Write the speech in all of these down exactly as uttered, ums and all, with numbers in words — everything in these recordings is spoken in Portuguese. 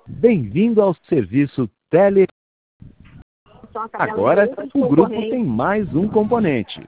Bem-vindo ao serviço Tele. Agora, o grupo tem mais um componente.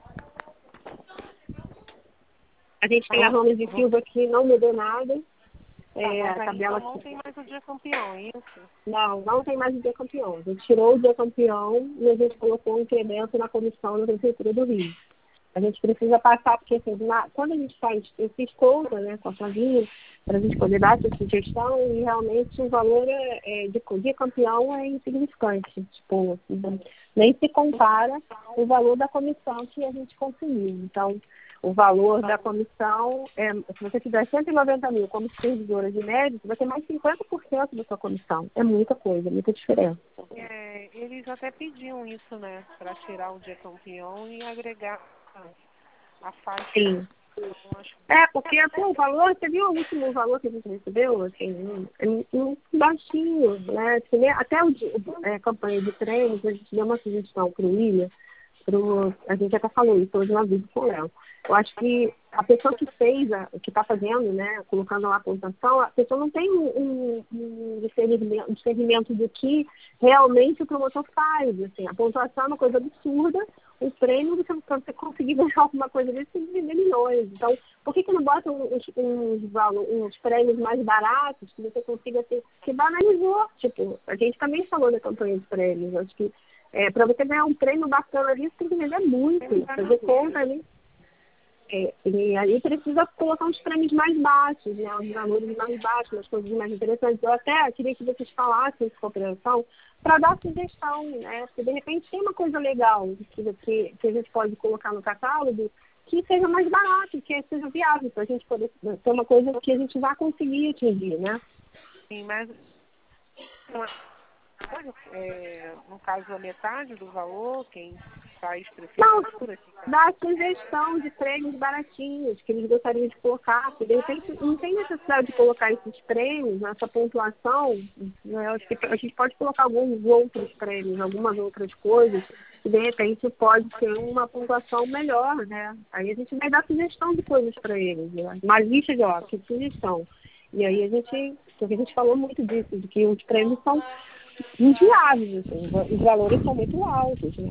A gente tem a Roma de Silva que não mudou nada. É, Tá, a tabela então não tem mais o dia campeão, é isso? Não, não tem mais o dia campeão. A gente tirou o dia campeão e a gente colocou um incremento na comissão da Prefeitura do Rio. A gente precisa passar, porque assim, na, quando a gente faz, eu fiz conta, né, com a Flavinha, para a gente poder dar essa sugestão, e realmente o valor é, é, de dia campeão é insignificante. Tipo, nem se compara o valor da comissão que a gente conseguiu. Então, o valor da comissão, é, se você tiver cento e noventa mil como supervisora de mérito, vai ter mais cinquenta por cento da sua comissão. É muita coisa, muita diferença. É, eles até pediam isso, né, para tirar o dia campeão e agregar a faixa. Sim. É, porque pô, o valor, você viu o último valor que a gente recebeu? Assim, é muito baixinho, né? Até o é, campanha de treinos, a gente deu uma sugestão para o William, pro, a gente até falou isso hoje na vídeo com o Léo. Eu acho que a pessoa que fez, a, que está fazendo, né, colocando lá a pontuação, a pessoa não tem um, um, discernimento, um discernimento do que realmente o promotor faz. Assim, a pontuação é uma coisa absurda, o prêmio, você, para você conseguir ganhar alguma coisa desse, tem que vender milhões. Então, por que, que não botam uns, uns, valor, uns prêmios mais baratos que você consiga ter? Que banalizou. Tipo, a gente também falou da campanha de prêmios. Acho que é, para você ganhar um prêmio bacana ali, você tem que vender muito, fazer conta ali. É, e aí precisa colocar uns prêmios mais baixos, né, os valores mais baixos, umas coisas mais interessantes. Eu até queria que vocês falassem isso com a operação para dar sugestão, né? Porque de repente tem uma coisa legal que, que, que a gente pode colocar no catálogo que seja mais barato, que seja viável, para a gente poder ter uma coisa que a gente vai conseguir atingir, né? Sim, mas é, no caso a metade do valor, quem faz prefeitura. Não, dá sugestão de prêmios baratinhos que eles gostariam de colocar. Se de repente não tem necessidade de colocar esses prêmios, nessa pontuação, né, acho que a gente pode colocar alguns outros prêmios, algumas outras coisas, que de repente pode ter uma pontuação melhor, né? Aí a gente vai dar sugestão de coisas para eles, né? Uma lista de, ó, que sugestão. E aí a gente, porque a gente falou muito disso, de que os prêmios são inviáveis, assim, os valores são muito altos, né?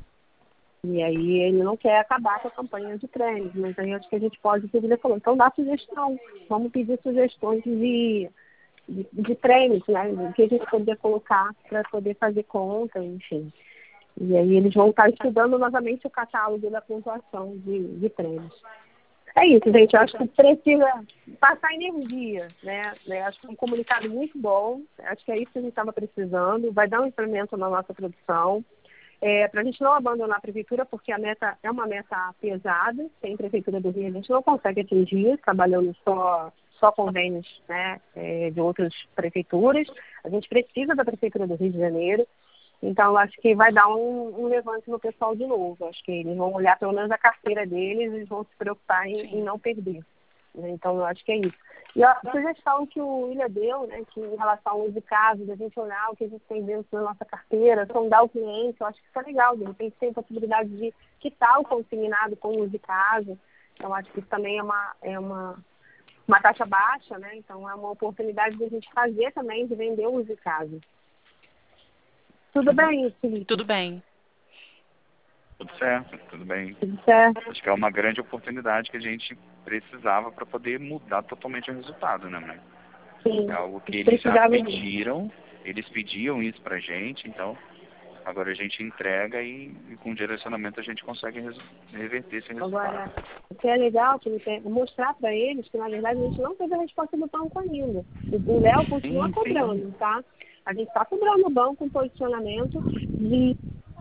E aí ele não quer acabar com a campanha de prêmios, mas aí acho que a gente pode, como ele falou, então dá sugestão, vamos pedir sugestões de, de, de prêmios, né? Que a gente poderia colocar para poder fazer conta, enfim. E aí eles vão estar estudando novamente o catálogo da pontuação de, de prêmios. É isso, gente. Eu acho que precisa passar energia, né? Eu acho que é um comunicado muito bom. Acho que é isso que a gente estava precisando. Vai dar um incremento na nossa produção. É, para a gente não abandonar a prefeitura, porque a meta é uma meta pesada. Sem prefeitura do Rio, a gente não consegue atingir, trabalhando só, só convênios, né, é, de outras prefeituras. A gente precisa da prefeitura do Rio de Janeiro. Então, acho que vai dar um, um levante no pessoal de novo. Acho que eles vão olhar pelo menos a carteira deles e vão se preocupar em, em não perder. Então, eu acho que é isso. E a sugestão que o William deu, né, que em relação ao uso de casos, a gente olhar o que a gente tem dentro da nossa carteira, sondar o cliente, eu acho que isso é legal. De repente tem a possibilidade de quitar o consignado com o uso de casa. Então, acho que isso também é uma, é uma, uma taxa baixa, né? Então, é uma oportunidade de a gente fazer também, de vender o uso de casa. Tudo bem, Felipe? Tudo bem. Tudo certo, tudo bem. Tudo certo. Acho que é uma grande oportunidade que a gente precisava para poder mudar totalmente o resultado, né, mãe? Sim. É algo que eles já pediram, eles pediam isso pra gente, então agora a gente entrega e, e com direcionamento a gente consegue reverter esse resultado. Agora, o que é legal, Felipe, é mostrar para eles que, na verdade, a gente não teve a resposta do banco ainda. O Léo continua sim, cobrando, sim. Tá? A gente está cobrando o banco um posicionamento de...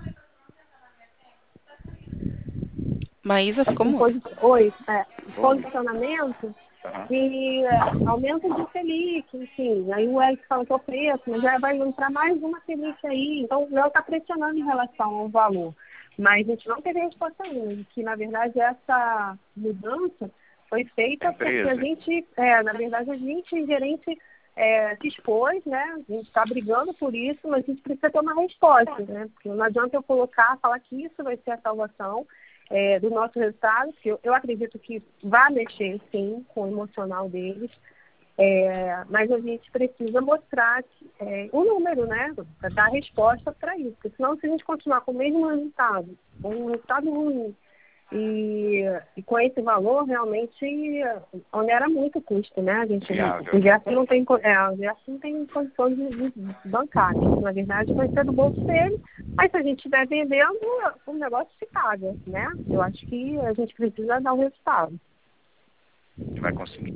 Maísa, ficou muito. Oi, é, posicionamento de é, aumento de Selic, enfim. Aí o Eric fala que é o preço, mas já vai entrar mais uma Selic aí. Então, o Léo está pressionando em relação ao valor. Mas a gente não teve resposta ainda, que, na verdade, essa mudança foi feita porque a gente, é, na verdade, a gente, gerente... É, se expôs, né? A gente está brigando por isso, mas a gente precisa ter uma resposta, né? Porque não adianta eu colocar, falar que isso vai ser a salvação é, do nosso resultado, porque eu, eu acredito que vai mexer, sim, com o emocional deles, É, mas a gente precisa mostrar é, o número, né? Para dar resposta para isso. Porque senão, se a gente continuar com o mesmo resultado, com um resultado ruim, e, e com esse valor, realmente, onera muito o custo, né? A gente, o Gerson não tem, é, o Gerson não tem condições de, de bancar. Né? Na verdade, vai ser do bolso dele, mas se a gente estiver vendendo, o negócio se paga, né? Eu acho que a gente precisa dar um resultado. Vai conseguir.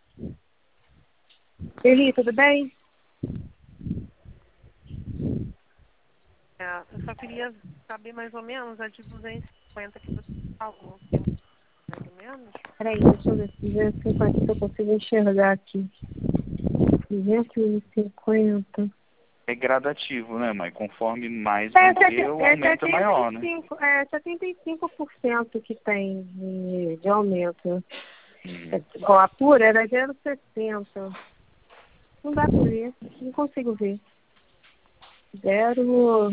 Eli, tudo bem? É, eu só queria saber mais ou menos a de duzentos e cinquenta que você falou. Mais ou menos? Peraí, deixa eu ver se duzentos e cinquenta se eu consigo enxergar aqui. duzentos e cinquenta. É gradativo, né, mãe? Conforme mais É, vender, o é, aumento é maior, né? É setenta e cinco por cento que tem de, de aumento. Hum. Com a pura era zero vírgula sessenta. Não dá para ver, não consigo ver. Zero.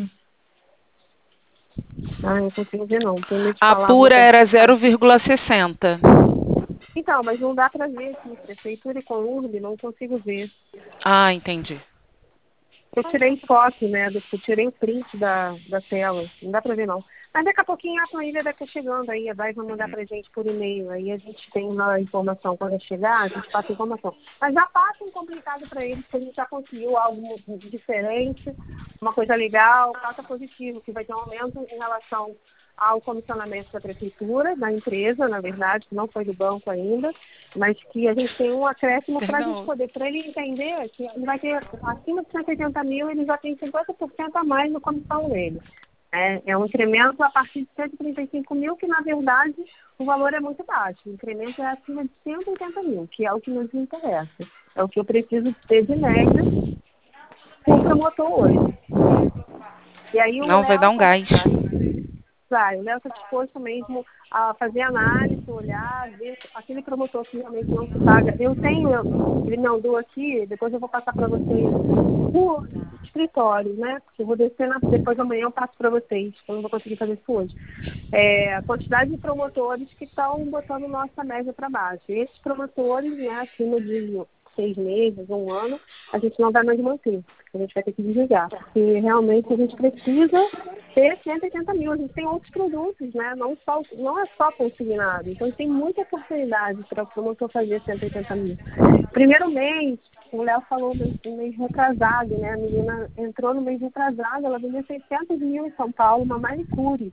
Ah, não consigo ver não. A pura era zero vírgula sessenta. Então, mas não dá para ver aqui. Prefeitura e Conurb, não consigo ver. Ah, entendi. Eu tirei foto, né? Eu tirei o print da, da tela. Não dá para ver não. Mas daqui a pouquinho a planilha deve estar chegando aí. A Dai vai mandar pra gente por e-mail. Aí a gente tem uma informação. Quando chegar, a gente passa a informação. Mas já passa um complicado para eles, que a gente já conseguiu algo diferente, uma coisa legal, passa positivo, que vai ter um aumento em relação ao comissionamento da prefeitura, da empresa, na verdade, que não foi do banco ainda, mas que a gente tem um acréscimo para a gente poder, para ele entender que ele vai ter, acima de cento e oitenta mil, ele já tem cinquenta por cento a mais no comissão dele. É, é um incremento a partir de cento e trinta e cinco mil, que na verdade o valor é muito baixo. O incremento é acima de cento e oitenta mil, que é o que nos interessa. É o que eu preciso ter de média com o promotor hoje. E aí o Não, Léo vai dar um gás. Vai, o Léo está disposto mesmo a fazer análise, olhar, ver aquele promotor que realmente não se paga. Eu tenho, ele me mandou aqui, depois eu vou passar para vocês o escritório, né? Porque eu vou descer na, depois amanhã eu passo para vocês, que eu não vou conseguir fazer isso hoje. É, a quantidade de promotores que estão botando nossa média para baixo. E esses promotores, né, acima de seis meses, um ano, a gente não vai mais manter. A gente vai ter que desligar. Porque realmente a gente precisa ter cento e oitenta mil. A gente tem outros produtos, né? Não, só, não é só consignado. Então, tem muita oportunidade para o promotor fazer cento e oitenta mil. Primeiro mês, o Léo falou no mês retrasado, né? A menina entrou no mês retrasado, ela vendeu seiscentos mil em São Paulo, uma manicure.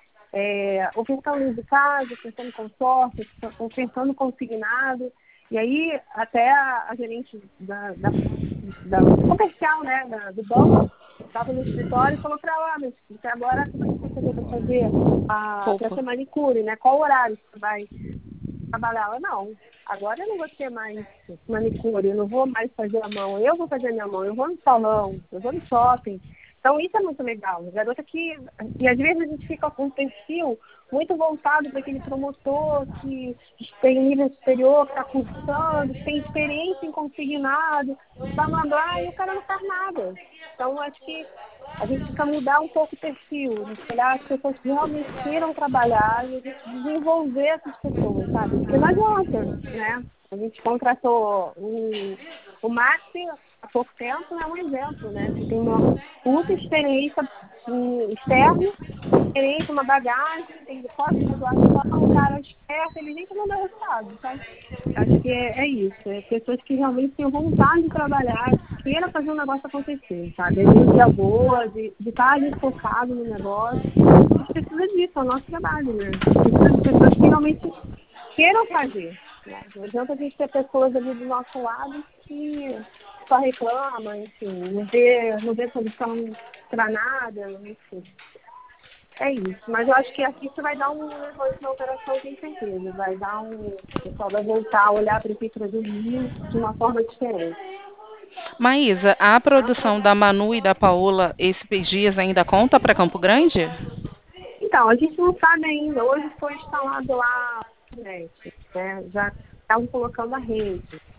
É, ofertando de casa, ofertando consórcio, ofertando consignado. E aí, até a, a gerente da, da, da comercial, né, da, do banco, estava no escritório e falou para ela, ah, mas até agora você vai fazer para fazer a pra ser manicure, né? Qual horário você vai trabalhar? Ela, não, agora eu não vou ter mais manicure, eu não vou mais fazer a mão, eu vou fazer a minha mão, eu vou no salão, eu vou no shopping. Então, isso é muito legal. Garota que... E às vezes a gente fica com um perfil muito voltado para aquele promotor que tem nível superior, que está cursando, que tem experiência em consignado, está mandar e o cara não faz nada. Então, acho que a gente precisa mudar um pouco o perfil, olhar as pessoas que realmente queiram trabalhar e a gente desenvolver essas pessoas, sabe? Porque não adianta, né? A gente contratou um, o Maxi há pouco tempo, é um exemplo, né? Que tem uma puta experiência externa, experiência, uma bagagem, tem pode graduação, um cara esperto, ele nem não dá resultado, sabe? Acho que é, é isso, é pessoas que realmente têm vontade de trabalhar, queiram fazer o negócio acontecer, sabe? É energia boa, de estar ali focado no negócio. A gente precisa disso, é o nosso trabalho, né? Precisa de pessoas que realmente queiram fazer. Não adianta a gente ter pessoas ali do nosso lado que só reclamam, enfim, não vê, não vê solução para nada, enfim. É isso. Mas eu acho que aqui você vai dar um negócio na operação, tem certeza. Vai dar um. O pessoal vai voltar a olhar para a Prefeitura do Rio de uma forma diferente. Maísa, a produção da Manu e da Paola esses dias ainda conta para Campo Grande? Então, a gente não sabe ainda. Hoje foi instalado lá a net, né? Já estavam colocando a rede.